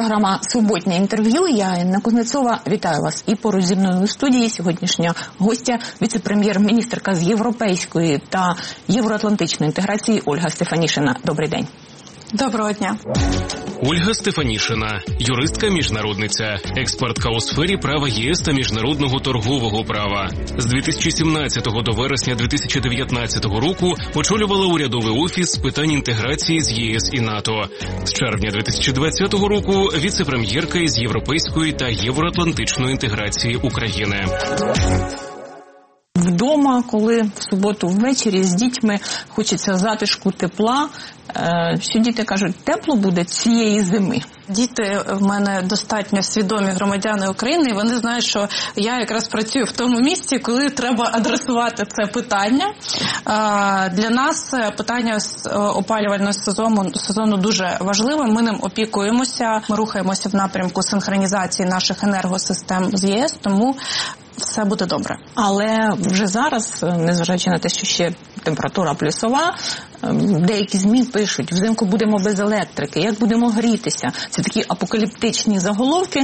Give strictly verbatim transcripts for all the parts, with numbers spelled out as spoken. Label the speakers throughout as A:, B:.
A: програма «Суботнє інтерв'ю». Я, Інна Кузнецова, вітаю вас. І поруч зі мною у студії сьогоднішня гостя, віце-прем'єр-міністерка з європейської та євроатлантичної інтеграції Ольга Стефанішина. Добрий день.
B: Доброго дня.
C: Ольга Стефанішина, юристка-міжнародниця, експертка у сфері права ЄС та міжнародного торгового права. З дві тисячі сімнадцятого до вересня дві тисячі дев'ятнадцятого року очолювала урядовий офіс з питань інтеграції з ЄС і НАТО. З червня дві тисячі двадцятого року віце-прем'єрка із європейської та євроатлантичної інтеграції України.
A: Вдома, коли в суботу ввечері з дітьми хочеться затишку, тепла, що діти кажуть, тепло буде цієї зими.
B: Діти в мене достатньо свідомі громадяни України, і вони знають, що я якраз працюю в тому місці, коли треба адресувати це питання. Для нас питання опалювального сезону, сезону дуже важливе, ми ним опікуємося, ми рухаємося в напрямку синхронізації наших енергосистем з ЄС, тому все буде добре.
A: Але вже зараз, незважаючи на те, що ще температура плюсова, деякі ЗМІ пишуть, взимку будемо без електрики, як будемо грітися. Це такі апокаліптичні заголовки.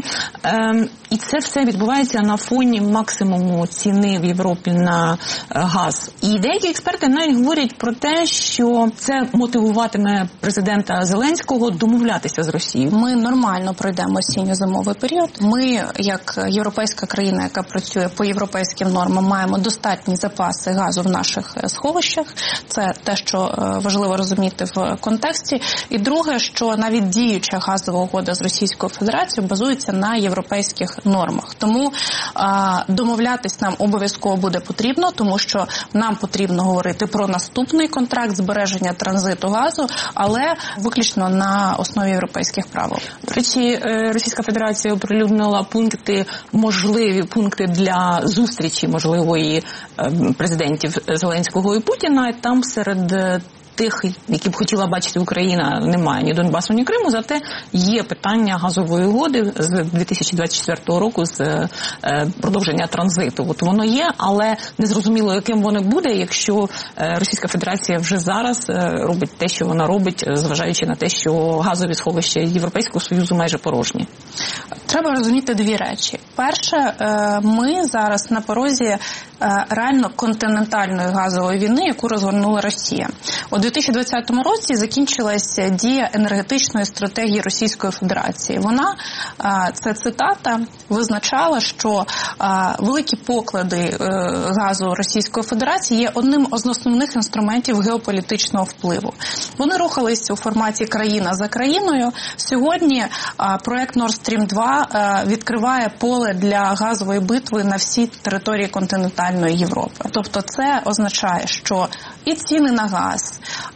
A: І це все відбувається на фоні максимуму ціни в Європі на газ. І деякі експерти навіть говорять про те, що це мотивуватиме президента Зеленського домовлятися з Росією.
B: Ми нормально пройдемо осінньо-зимовий період. Ми, як європейська країна, яка працює по європейським нормам, маємо достатні запаси газу в наших сховищах. Це те, що важливо розуміти в контексті. І друге, що навіть діюча газова угода з Російською Федерацією базується на європейських нормах. Тому а, домовлятись нам обов'язково буде потрібно, тому що нам потрібно говорити про наступний контракт збереження транзиту газу, але виключно на основі європейських правил.
A: До речі, Російська Федерація оприлюднила пункти, можливі пункти для зустрічі можливої президентів Зеленського і Путіна. Там серед тих, які б хотіла бачити Україна, немає ні Донбасу, ні Криму, зате є питання газової угоди з дві тисячі двадцять четвертого року, з е, продовження транзиту. От воно є, але незрозуміло, яким воно буде, якщо е, Російська Федерація вже зараз е, робить те, що вона робить, зважаючи на те, що газові сховища Європейського Союзу майже порожні.
B: Треба розуміти дві речі. Перше, е, ми зараз на порозі е, реально континентальної газової війни, яку розгорнула Росія. У дві тисячі двадцятому році закінчилася дія енергетичної стратегії Російської Федерації. Вона, це цитата, визначала, що великі поклади газу Російської Федерації є одним з основних інструментів геополітичного впливу. Вони рухалися у форматі країна за країною. Сьогодні проект Nord Stream два відкриває поле для газової битви на всій території континентальної Європи. Тобто це означає, що і ціни на газ,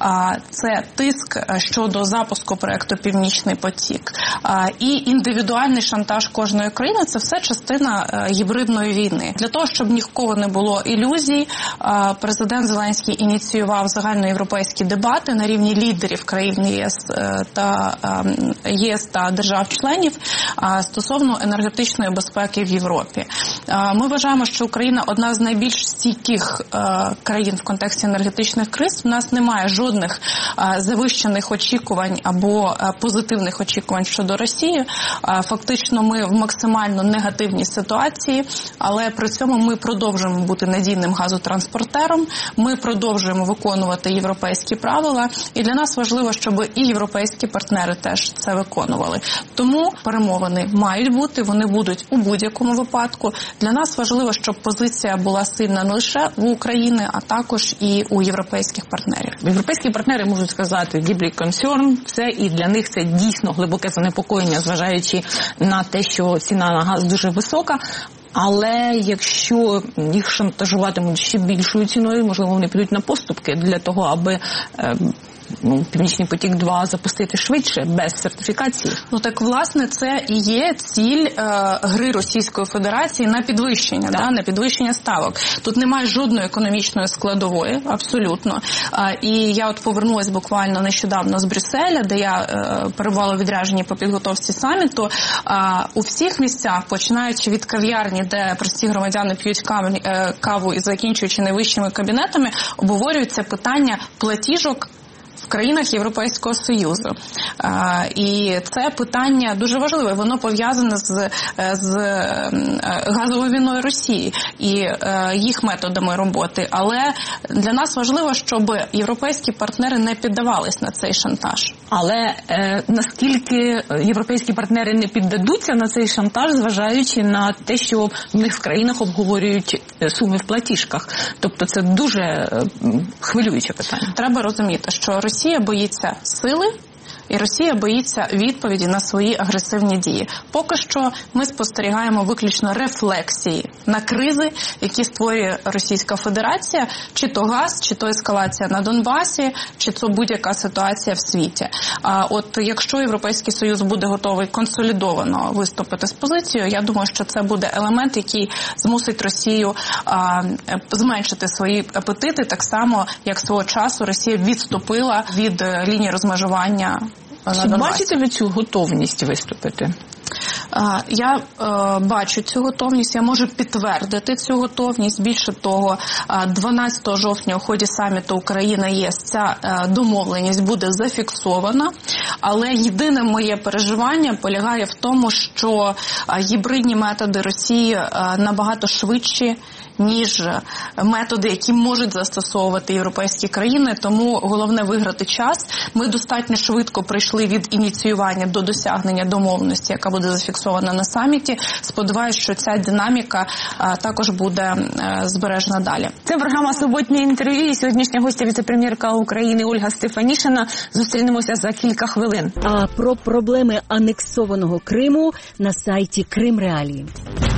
B: це тиск щодо запуску проекту «Північний потік», і індивідуальний шантаж кожної країни – це все частина гібридної війни. Для того, щоб ні в кого не було ілюзій, президент Зеленський ініціював загальноєвропейські дебати на рівні лідерів країн ЄС та ЄС та держав-членів стосовно енергетичної безпеки в Європі. Ми вважаємо, що Україна одна з найбільш стійких країн в контексті енергетичних криз. У нас немає жодних завищених очікувань або позитивних очікувань щодо Росії. Фактично ми в максимально негативній ситуації, але при цьому ми продовжуємо бути надійним газотранспортером, ми продовжуємо виконувати європейські правила, і для нас важливо, щоб і європейські партнери теж це виконували. Тому перемовини мають бути, вони будуть у будь-якому випадку. Для нас важливо, щоб позиція була сильна не лише в Україні, а також і у європейських партнерів.
A: Європейські партнери можуть сказати «deeply concerned», все, і для них це дійсно глибоке занепокоєння, зважаючи на те, що ціна на газ дуже висока. Але якщо їх шантажуватимуть ще більшою ціною, можливо, вони підуть на поступки для того, аби е, ну, «Північний потік-два» запустити швидше, без сертифікації.
B: Ну так, власне, це і є ціль е, гри Російської Федерації на підвищення, да. Да, на підвищення ставок. Тут немає жодної економічної складової, абсолютно. Е, і я от повернулася буквально нещодавно з Брюсселя, де я е, перебувала у відрядженні по підготовці саміту. Е, у всіх місцях, починаючи від кав'ярні, де прості громадяни п'ють каву, е, каву і закінчуючи найвищими кабінетами, обговорюється питання платіжок в країнах Європейського Союзу. І це питання дуже важливе, воно пов'язане з, з газовою війною Росії і їх методами роботи. Але для нас важливо, щоб європейські партнери не піддавались на цей шантаж.
A: Але е, наскільки європейські партнери не піддадуться на цей шантаж, зважаючи на те, що в них в країнах обговорюють суми в платіжках. Тобто це дуже е, хвилююче питання.
B: Треба розуміти, що Росія боїться сили, і Росія боїться відповіді на свої агресивні дії. Поки що ми спостерігаємо виключно рефлексії на кризи, які створює Російська Федерація, чи то газ, чи то ескалація на Донбасі, чи то будь-яка ситуація в світі. А от якщо Європейський Союз буде готовий консолідовано виступити з позицією, я думаю, що це буде елемент, який змусить Росію а, зменшити свої апетити, так само, як свого часу Росія відступила від лінії розмежування.
A: Чи бачите ви цю готовність виступити?
B: Я е, бачу цю готовність, я можу підтвердити цю готовність. Більше того, дванадцятого жовтня у ході саміту Україна-ЄС ця е, домовленість буде зафіксована. Але єдине моє переживання полягає в тому, що е, гібридні методи Росії е, набагато швидші, ніж методи, які можуть застосовувати європейські країни. Тому головне виграти час. Ми достатньо швидко прийшли від ініціювання до досягнення домовленості, яка буде зафіксована на саміті. Сподіваюся, що ця динаміка а, також буде а, збережена далі.
A: Це програма «Суботнє інтерв'ю» і сьогоднішня гостя віце-прем'єрка України Ольга Стефанішина. Зустрінемося за кілька хвилин.
D: А про проблеми анексованого Криму на сайті Крим Реалії.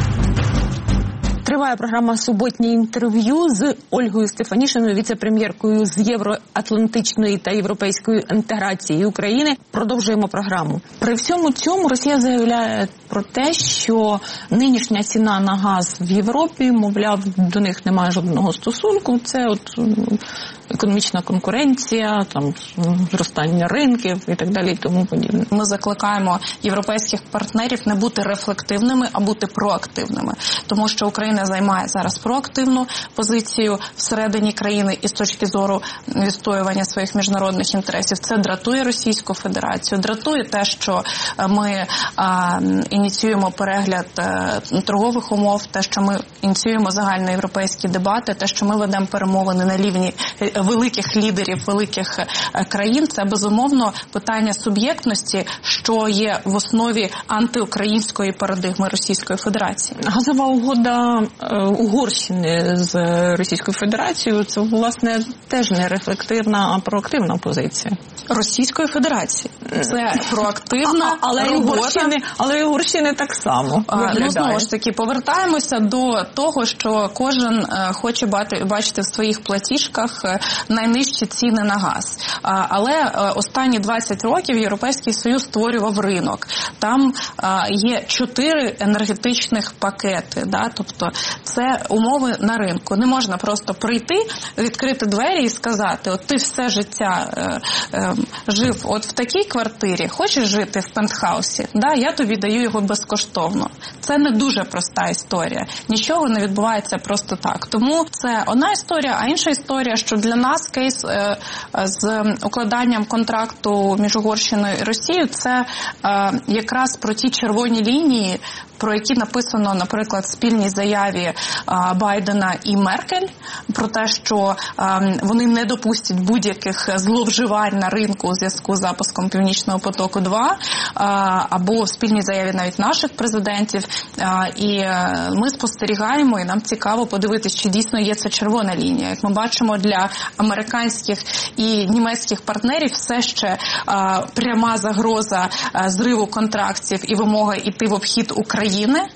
A: Триває програма «Суботнє інтерв'ю» з Ольгою Стефанішиною, віце-прем'єркою з євроатлантичної та європейської інтеграції України. Продовжуємо програму. При всьому цьому Росія заявляє про те, що нинішня ціна на газ в Європі, мовляв, до них немає жодного стосунку. Це от економічна конкуренція, там зростання ринків і так далі і тому подібне.
B: Ми закликаємо європейських партнерів не бути рефлективними, а бути проактивними. Тому що Україна займає зараз проактивну позицію всередині країни і з точки зору відстоювання своїх міжнародних інтересів. Це дратує Російську Федерацію, дратує те, що ми а, ініціюємо перегляд а, торгових умов, те, що ми ініціюємо загальноєвропейські дебати, те, що ми ведемо перемовини на рівні великих лідерів великих країн. Це, безумовно, питання суб'єктності, що є в основі антиукраїнської парадигми Російської Федерації.
A: Газова угода Угорщини з Російською Федерацією – це, власне, теж не рефлективна, а проактивна позиція.
B: Російської Федерації. Це проактивна а, але робота. Угорщини,
A: але і Угорщини так само виглядає.
B: Ну, знову ж таки, повертаємося до того, що кожен хоче бачити в своїх платіжках найнижчі ціни на газ. Але останні двадцять років Європейський Союз створював ринок. Там є чотири енергетичних пакети. Да? Тобто це умови на ринку. Не можна просто прийти, відкрити двері і сказати, от ти все життя е, е, жив от в такій квартирі, хочеш жити в пентхаусі, да? Я тобі даю його безкоштовно. Це не дуже проста історія. Нічого не відбувається просто так. Тому це одна історія, а інша історія, що для нас кейс е, з укладанням контракту між Угорщиною і Росією, це е, якраз про ті червоні лінії, про які написано, наприклад, в спільній заяві а, Байдена і Меркель, про те, що а, вони не допустять будь-яких зловживань на ринку у зв'язку з запуском Північного потоку-два, а, або в спільній заяві навіть наших президентів. А, і а, ми спостерігаємо, і нам цікаво подивитися, чи дійсно є це червона лінія. Як ми бачимо, для американських і німецьких партнерів все ще а, пряма загроза а, зриву контрактів і вимога йти в обхід України.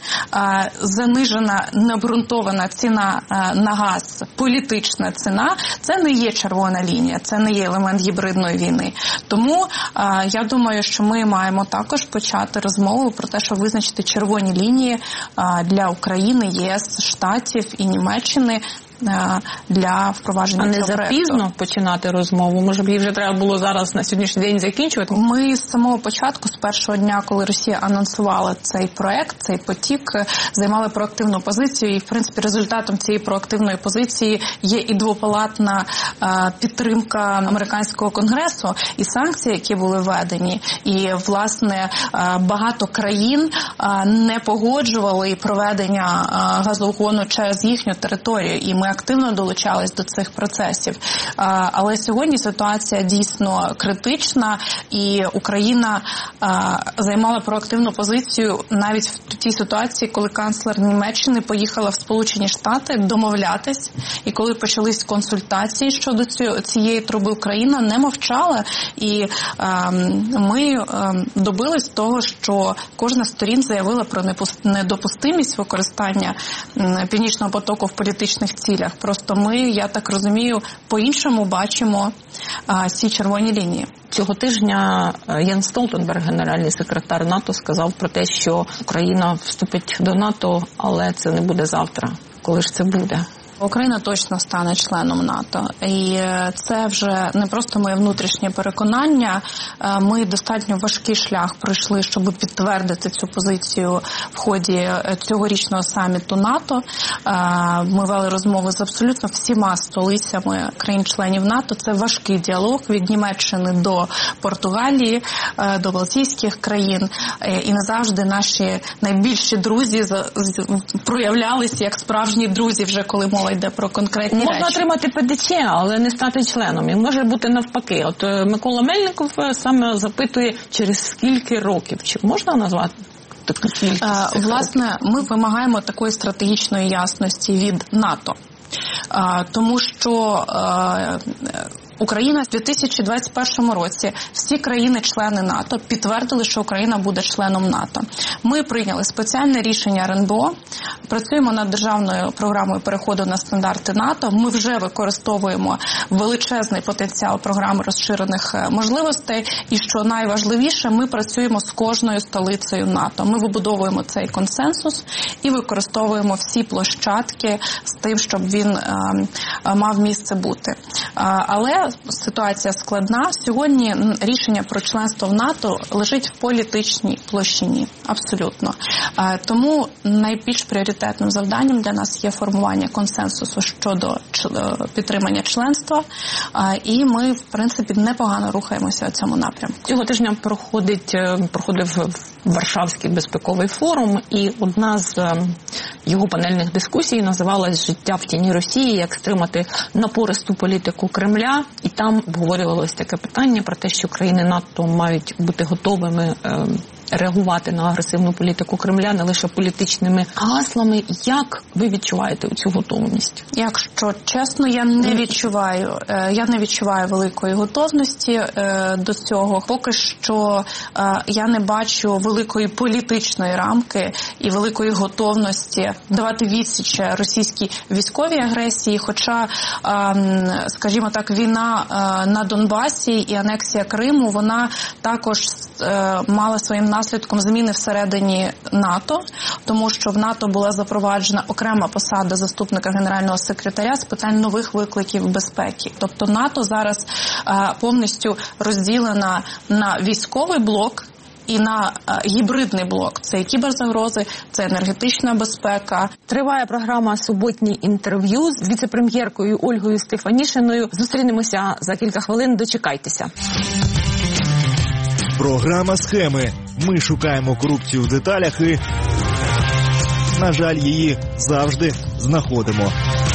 B: Занижена, необґрунтована ціна на газ, політична ціна, це не є червона лінія, це не є елемент гібридної війни. Тому я думаю, що ми маємо також почати розмову про те, щоб визначити червоні лінії для України, ЄС, Штатів і Німеччини, для впровадження
A: а
B: цього проекту.
A: А не запізно починати розмову? Може б її вже треба було зараз на сьогоднішній день закінчувати?
B: Ми з самого початку, з першого дня, коли Росія анонсувала цей проект, цей потік, займали проактивну позицію. І, в принципі, результатом цієї проактивної позиції є і двопалатна підтримка американського конгресу, і санкції, які були введені. І, власне, багато країн не погоджували проведення газоугону через їхню територію. І ми активно долучались до цих процесів. Але сьогодні ситуація дійсно критична, і Україна займала проактивну позицію навіть в тій ситуації, коли канцлер Німеччини поїхала в Сполучені Штати домовлятись, і коли почались консультації щодо цієї труби, Україна не мовчала, і ми добились того, що кожна з сторін заявила про недопустимість використання Північного потоку в політичних цілях. Просто ми, я так розумію, по-іншому бачимо а, ці червоні лінії.
A: Цього тижня Єнс Столтенберг, генеральний секретар НАТО, сказав про те, що Україна вступить до НАТО, але це не буде завтра. Коли ж це буде?
B: Україна точно стане членом НАТО. І це вже не просто моє внутрішнє переконання. Ми достатньо важкий шлях пройшли, щоб підтвердити цю позицію в ході цьогорічного саміту НАТО. Ми вели розмови з абсолютно всіма столицями країн-членів НАТО. Це важкий діалог від Німеччини до Португалії, до Балтійських країн. І не завжди наші найбільші друзі проявлялися як справжні друзі, вже коли мова йде про конкретні
A: Можна
B: речі.
A: Можна отримати ПДЧ, але не стати членом. І може бути навпаки. От Микола Мельников саме запитує, через скільки років. Чи можна назвати таку кількість?
B: Власне, ми вимагаємо такої стратегічної ясності від НАТО. Тому що Україна в дві тисячі двадцять першому році, всі країни-члени НАТО підтвердили, що Україна буде членом НАТО. Ми прийняли спеціальне рішення РНБО, працюємо над державною програмою переходу на стандарти НАТО. Ми вже використовуємо величезний потенціал програми розширених можливостей. І що найважливіше, ми працюємо з кожною столицею НАТО. Ми вибудовуємо цей консенсус і використовуємо всі площадки з тим, щоб він е, мав місце бути. Але ситуація складна. Сьогодні рішення про членство в НАТО лежить в політичній площині. Абсолютно. Тому найбільш пріоритетним завданням для нас є формування консенсусу щодо підтримання членства. І ми, в принципі, непогано рухаємося в цьому напрямку.
A: Цього тижня проходить, проходив Варшавський безпековий форум, і одна з його панельних дискусій називалась «Життя в тіні Росії. Як стримати напористу політику Кремля». І там обговорювалось таке питання про те, що країни НАТО мають бути готовими е, реагувати на агресивну політику Кремля не лише політичними гаслами. Як ви відчуваєте цю готовність?
B: Якщо чесно, я не відчуваю. Е, я не відчуваю великої готовності е, до цього. Поки що е, я не бачу великої політичної рамки і великої готовності давати відсіч російській військовій агресії, хоча, е, скажімо так, війна е, на Донбасі і анексія Криму, вона також е, мала своїм наслідком зміни всередині НАТО, тому що в НАТО була запроваджена окрема посада заступника генерального секретаря з питань нових викликів безпеки. Тобто НАТО зараз е, повністю розділена на військовий блок і на е, гібридний блок. Це кіберзагрози, це енергетична безпека.
A: Триває програма «Суботнє інтерв'ю» з віце-прем'єркою Ольгою Стефанішиною. Зустрінемося за кілька хвилин. Дочекайтеся.
E: Програма «Схеми». Ми шукаємо корупцію в деталях і, на жаль, її завжди знаходимо.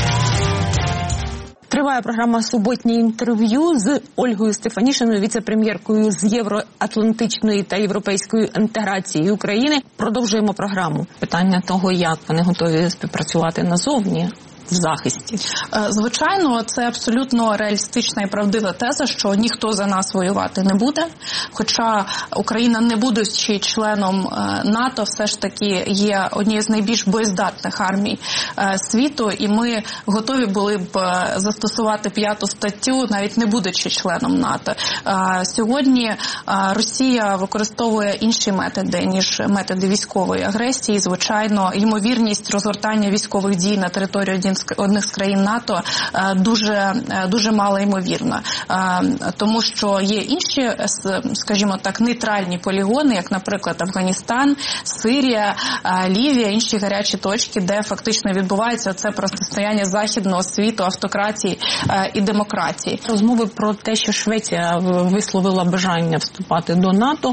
A: Триває програма «Суботнє інтерв'ю» з Ольгою Стефанішиною, віце-прем'єркою з євроатлантичної та європейської інтеграції України. Продовжуємо програму. Питання того, як вони готові співпрацювати назовні в захисті.
B: Звичайно, це абсолютно реалістична і правдива теза, що ніхто за нас воювати не буде. Хоча Україна, не будучи членом НАТО, все ж таки є однією з найбільш боєздатних армій світу, і ми готові були б застосувати п'яту статтю, навіть не будучи членом НАТО. Сьогодні Росія використовує інші методи, ніж методи військової агресії. Звичайно, ймовірність розгортання військових дій на території один одних з країн НАТО дуже, дуже мало ймовірно. Тому що є інші, скажімо так, нейтральні полігони, як, наприклад, Афганістан, Сирія, Лівія, інші гарячі точки, де фактично відбувається це протистояння західного світу, автократії і демократії.
A: Розмови про те, що Швеція висловила бажання вступати до НАТО,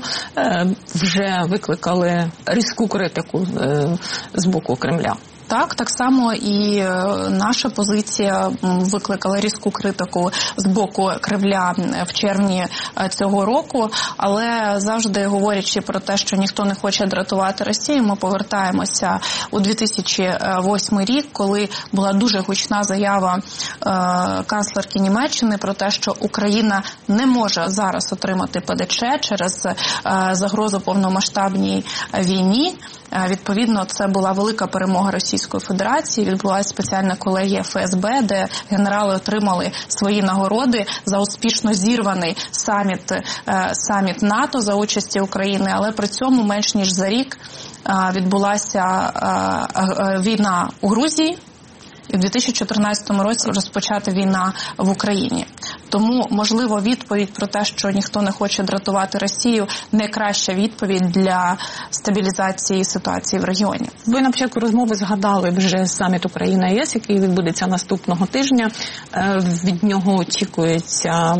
A: вже викликали різку критику з боку Кремля.
B: Так, так само і наша позиція викликала різку критику з боку Кремля в червні цього року, але завжди говорячи про те, що ніхто не хоче дратувати Росію, ми повертаємося у дві тисячі восьмий рік, коли була дуже гучна заява канцлерки Німеччини про те, що Україна не може зараз отримати ПДЧ через загрозу повномасштабній війні. Відповідно, це була велика перемога Російської Федерації, відбулася спеціальна колегія Еф Ес Бе, де генерали отримали свої нагороди за успішно зірваний саміт, саміт НАТО за участі України, але при цьому менш ніж за рік відбулася війна у Грузії, і в дві тисячі чотирнадцятому році розпочата війна в Україні. Тому, можливо, відповідь про те, що ніхто не хоче дратувати Росію, найкраща відповідь для стабілізації ситуації в регіоні.
A: Ви на початку розмови згадали вже саміт Україна-Є Ес, який відбудеться наступного тижня. Від нього очікується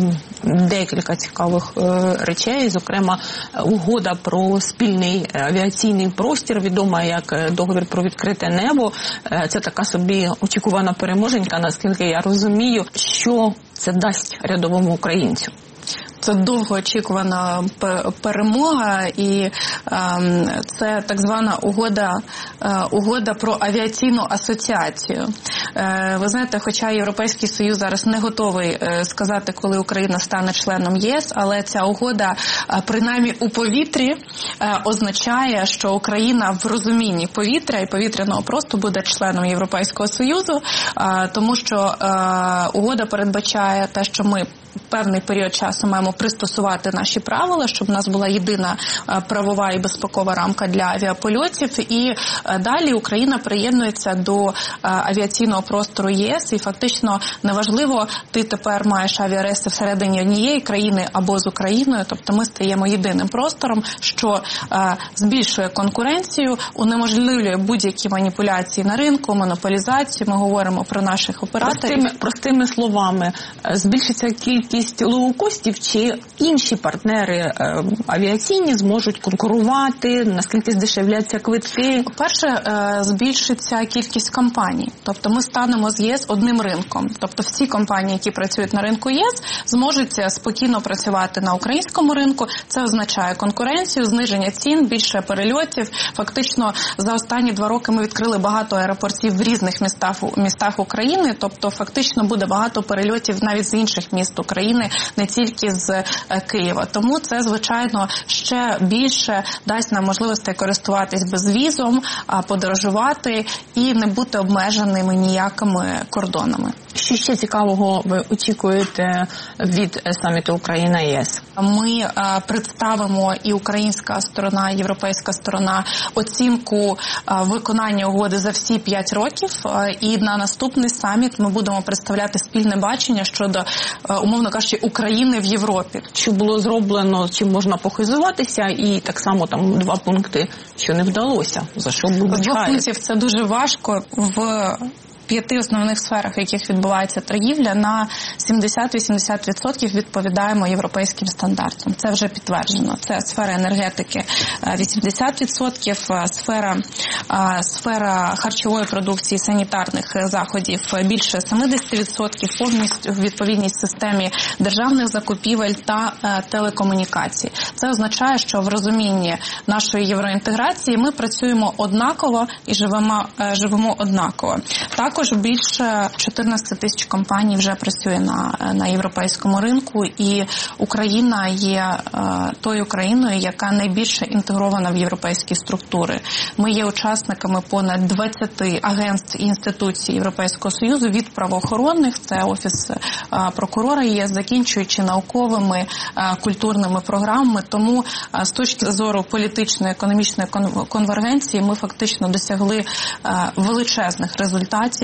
A: декілька цікавих речей, зокрема, угода про спільний авіаційний простір, відома як договір про відкрите небо. Це така собі очікувана переможенька, наскільки я розумію, що це дасть рядовому українцю.
B: Це довгоочікувана перемога, і ем, це так звана угода, е, угода про авіаційну асоціацію. Е, ви знаєте, хоча Європейський Союз зараз не готовий е, сказати, коли Україна стане членом Є Ес, але ця угода, е, принаймні у повітрі, е, означає, що Україна в розумінні повітря і повітряного простору буде членом Європейського Союзу, е, тому що е, угода передбачає те, що ми певний період часу маємо пристосувати наші правила, щоб у нас була єдина правова і безпекова рамка для авіапольотів. І далі Україна приєднується до авіаційного простору Є Ес. І фактично неважливо, ти тепер маєш авіарейси всередині однієї країни або з Україною. Тобто ми стаємо єдиним простором, що збільшує конкуренцію, унеможливлює будь-які маніпуляції на ринку, монополізацію. Ми говоримо про наших операторів.
A: Простими, простими словами, збільшиться кількість лоукостів, чи інші партнери е, авіаційні зможуть конкурувати, наскільки здешевляться квитки?
B: Перше, е, збільшиться кількість компаній. Тобто ми станемо з Є Ес одним ринком. Тобто всі компанії, які працюють на ринку Є Ес, зможуть спокійно працювати на українському ринку. Це означає конкуренцію, зниження цін, більше перельотів. Фактично за останні два роки ми відкрили багато аеропортів в різних містах, містах України. Тобто фактично буде багато перельотів навіть з інших міст України, не тільки з Києва. Тому це, звичайно, ще більше дасть нам можливості користуватись безвізом, подорожувати і не бути обмеженими ніякими кордонами.
A: Що ще цікавого ви очікуєте від саміту Україна-Є Ес?
B: Ми представимо і українська сторона, і європейська сторона оцінку виконання угоди за всі п'ять років. І на наступний саміт ми будемо представляти спільне бачення щодо, умовно кажучи, України в Європі.
A: Що було зроблено, чим можна похизуватися, і так само там два пункти, що не вдалося. За що будуть
B: З двох пунктів це дуже важко. В п'яти основних сферах, в яких відбувається торгівля, на сімдесят-вісімдесят відсотків відповідаємо європейським стандартам. Це вже підтверджено. Це сфера енергетики вісімдесят відсотків, сфера, сфера харчової продукції, санітарних заходів більше сімдесят відсотків, повністю відповідність системі державних закупівель та телекомунікацій. Це означає, що в розумінні нашої євроінтеграції ми працюємо однаково і живемо, живемо однаково. Так, Також більше чотирнадцять тисяч компаній вже працює на, на європейському ринку, і Україна є е, тою країною, яка найбільше інтегрована в європейські структури. Ми є учасниками понад двадцяти агентств і інституцій Європейського Союзу, від правоохоронних, це Офіс е, прокурора ЄС, закінчуючи науковими, е, культурними програмами. Тому е, з точки зору політичної, економічної конвергенції ми фактично досягли е, величезних результатів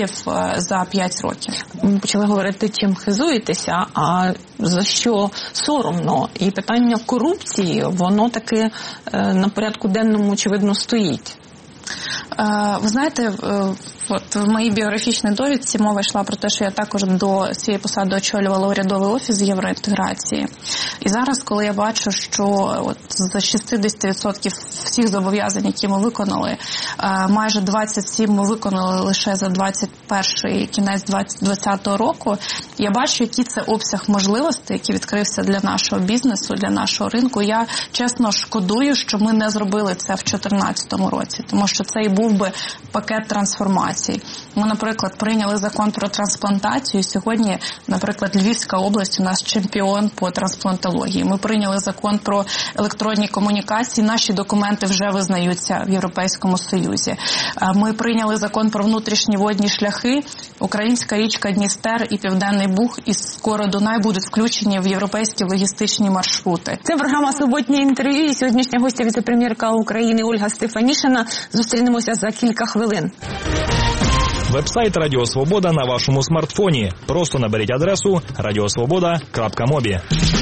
B: мільярдів за п'ять років.
A: Ми почали говорити, чим хизуєтеся, а за що соромно. І питання корупції, воно таки на порядку денному, очевидно, стоїть.
B: Ви знаєте, от в моїй біографічній довідці мова йшла про те, що я також до цієї посади очолювала урядовий офіс з євроінтеграції. І зараз, коли я бачу, що от за шістдесят відсотків всіх зобов'язань, які ми виконали, майже двадцять сім ми виконали лише за двадцять перший кінець двадцятого року, я бачу, який це обсяг можливостей, який відкрився для нашого бізнесу, для нашого ринку. Я, чесно, шкодую, що ми не зробили це в чотирнадцятому році, тому що це і був би пакет трансформації. Ми, наприклад, прийняли закон про трансплантацію. Сьогодні, наприклад, Львівська область у нас чемпіон по трансплантології. Ми прийняли закон про електронні комунікації. Наші документи вже визнаються в Європейському Союзі. Ми прийняли закон про внутрішні водні шляхи. Українська річка Дністер і Південний Буг і скоро Дунай будуть включені в європейські логістичні маршрути.
A: Це програма «Суботнє інтерв'ю» і сьогоднішня гостя віце-прем'єрка України Ольга Стефанішина. Зустрінемося за кілька хвилин.
F: Вебсайт Радіо Свобода на вашому смартфоні. Просто наберіть адресу радіосвобода крапка мобі.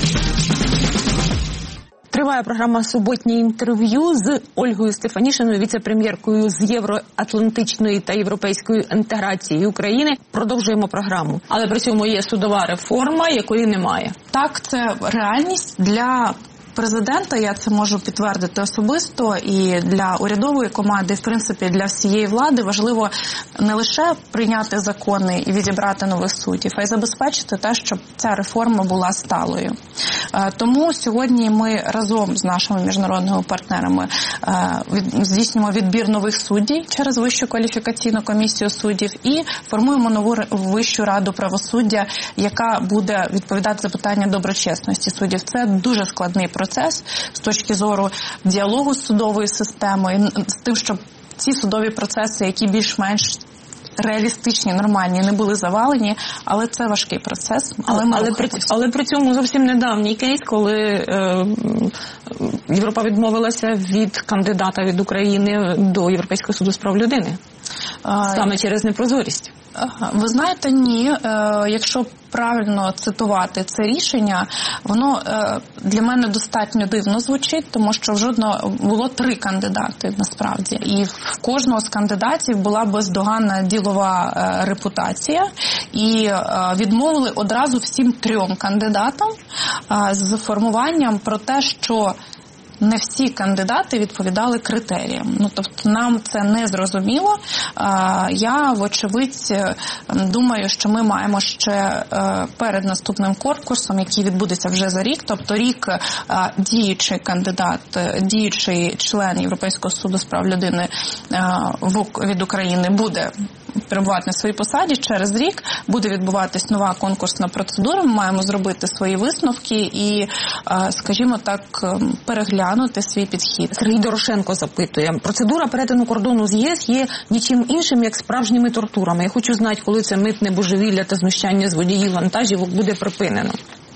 A: Триває програма «Суботнє інтерв'ю» з Ольгою Стефанішиною, віце-прем'єркою з євроатлантичної та європейської інтеграції України. Продовжуємо програму. Але при цьому є судова реформа, якої немає.
B: Так, це реальність для президента, я це можу підтвердити особисто, і для урядової команди, в принципі, для всієї влади важливо не лише прийняти закони і відібрати нових суддів, а й забезпечити те, щоб ця реформа була сталою. Тому сьогодні ми разом з нашими міжнародними партнерами здійснюємо відбір нових суддів через Вищу кваліфікаційну комісію суддів і формуємо нову Вищу раду правосуддя, яка буде відповідати за питання доброчесності суддів. Це дуже складний процес. Процес з точки зору діалогу з судовою системою, з тим, щоб ці судові процеси, які більш-менш реалістичні, нормальні, не були завалені, але це важкий процес. Але, ми
A: але, при, але при цьому зовсім недавній кейс, коли е, Європа відмовилася від кандидата від України до Європейського суду з прав людини. Саме через непрозорість.
B: Ви знаєте, ні. Якщо правильно цитувати це рішення, воно для мене достатньо дивно звучить, тому що в жодного було три кандидати насправді. І в кожного з кандидатів була бездоганна ділова репутація. І відмовили одразу всім трьом кандидатам з формуванням про те, що не всі кандидати відповідали критеріям. Ну, тобто нам це не зрозуміло. Я, вочевидь, думаю, що ми маємо ще перед наступним конкурсом, який відбудеться вже за рік, тобто рік діючий кандидат, діючий член Європейського суду з прав людини від України буде перебувати на своїй посаді, через рік буде відбуватись нова конкурсна процедура, ми маємо зробити свої висновки і, скажімо так, переглянути свій підхід.
A: Сергій Дорошенко запитує, процедура перетину кордону з ЄС є нічим іншим, як справжніми тортурами. Я хочу знати, коли це митне божевілля та знущання з водіїв вантажівок буде припинено.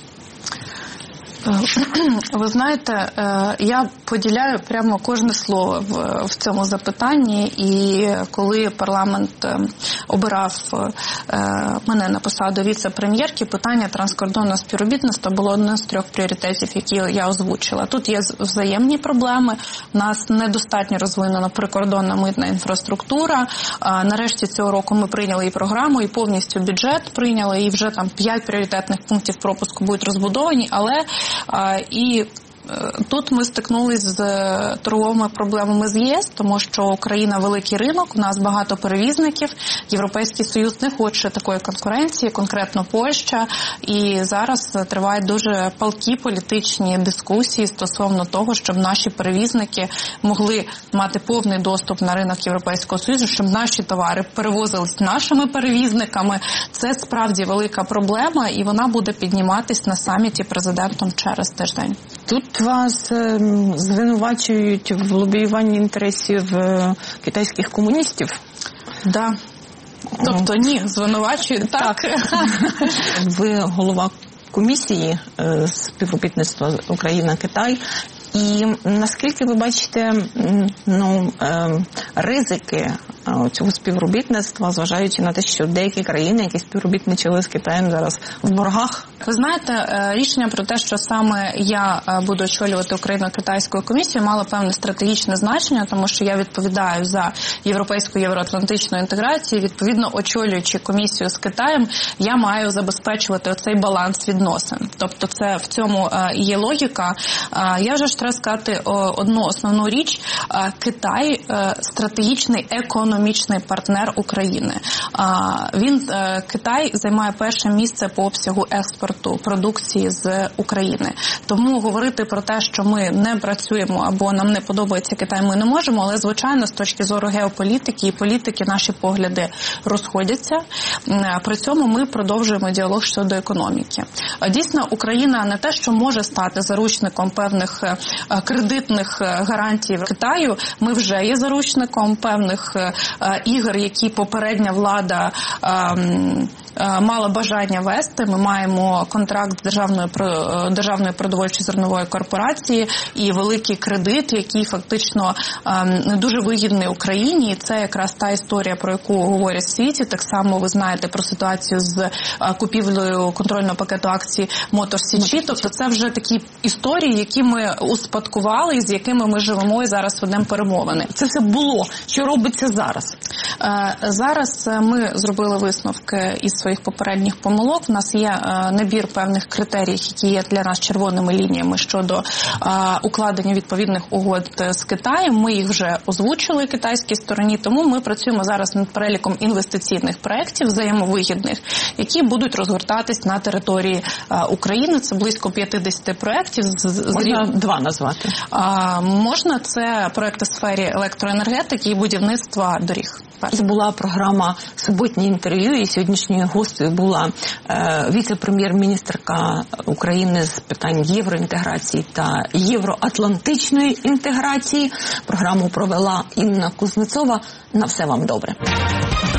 B: Ви знаєте, я поділяю прямо кожне слово в, в цьому запитанні, і коли парламент обирав мене на посаду віце-прем'єрки, питання транскордонного співробітництва було одним з трьох пріоритетів, які я озвучила. Тут є взаємні проблеми, у нас недостатньо розвинена прикордонна митна інфраструктура. Нарешті цього року ми прийняли і програму, і повністю бюджет прийняли, і вже там п'ять пріоритетних пунктів пропуску будуть розбудовані, але і тут ми стикнулися з торговими проблемами з ЄС, тому що Україна – великий ринок, у нас багато перевізників, Європейський Союз не хоче такої конкуренції, конкретно Польща, і зараз тривають дуже палкі політичні дискусії стосовно того, щоб наші перевізники могли мати повний доступ на ринок Європейського Союзу, щоб наші товари перевозились нашими перевізниками. Це справді велика проблема, і вона буде підніматись на саміті президентом через тиждень.
A: Тут вас е, звинувачують в лобіюванні інтересів е, китайських комуністів?
B: Да. Тобто ні, звинувачують, так. так.
A: Ви голова комісії е, співробітництва Україна-Китай. І наскільки ви бачите ну, е, ризики цього співробітництва, зважаючи на те, що деякі країни, які співробітничали з Китаєм, зараз в боргах?
B: Ви знаєте, рішення про те, що саме я буду очолювати Україно-Китайську комісію, мало певне стратегічне значення, тому що я відповідаю за європейську євроатлантичну інтеграцію. Відповідно, очолюючи комісію з Китаєм, я маю забезпечувати оцей баланс відносин. Тобто це в цьому є логіка. Я вже ж треба сказати одну основну річ. Китай – стратегічний економічний партнер України. Він, Китай, займає перше місце по обсягу експорту продукції з України. Тому говорити про те, що ми не працюємо або нам не подобається Китай, ми не можемо, але, звичайно, з точки зору геополітики і політики наші погляди розходяться. При цьому ми продовжуємо діалог щодо економіки. Дійсно, Україна не те, що може стати заручником певних кредитних гарантій Китаю, ми вже є заручником певних ігор, які попередня влада мала бажання вести. Ми маємо контракт з державною, державною продовольчою зерновою корпорацією і великий кредит, який фактично дуже вигідний Україні. І це якраз та історія, про яку говорять в світі. Так само ви знаєте про ситуацію з купівлею контрольного пакету акцій Мотор Січі. Тобто це вже такі історії, які ми успадкували і з якими ми живемо і зараз ведемо перемовини.
A: Це все було. Що робиться зараз?
B: Зараз ми зробили висновки із своїх попередніх помилок. У нас є набір певних критеріїв, які є для нас червоними лініями щодо укладення відповідних угод з Китаєм. Ми їх вже озвучили китайській стороні, тому ми працюємо зараз над переліком інвестиційних проєктів взаємовигідних, які будуть розгортатись на території України. Це близько п'ятдесят проєктів.
A: Можна два назвати?
B: Можна. Це проєкти в сфері електроенергетики і будівництва доріг.
A: Це була програма «Суботнє інтерв'ю», і сьогоднішньою гостею була е, віце-прем'єр-міністерка України з питань євроінтеграції та євроатлантичної інтеграції. Програму провела Інна Кузнецова. На все вам добре.